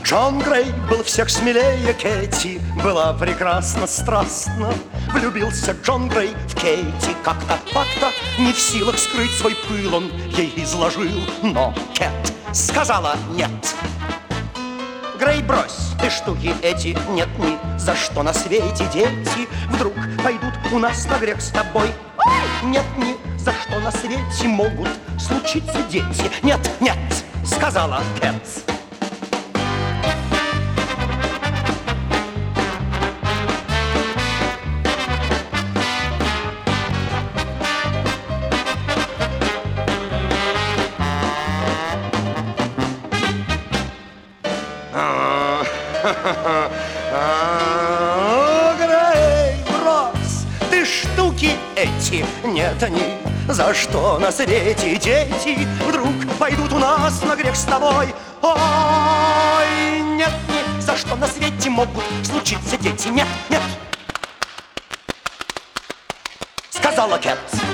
Джон Грей был всех смелее Кэти, была прекрасна, страстна. Влюбился Джон Грей в Кэти как-то, так-то, не в силах скрыть свой пыл, он ей изложил. Но Кэт сказала нет. Грей, брось ты штуки эти, нет ни за что на свете. Дети вдруг пойдут у нас на грех с тобой. Нет ни за что на свете могут случиться дети. Нет, нет, сказала Кэт. Грей, брось ты штуки эти, нет ни за что на свете. Дети вдруг пойдут у нас на грех с тобой. Ой, нет ни за что на свете могут случиться дети. Нет, нет, сказала Кэт.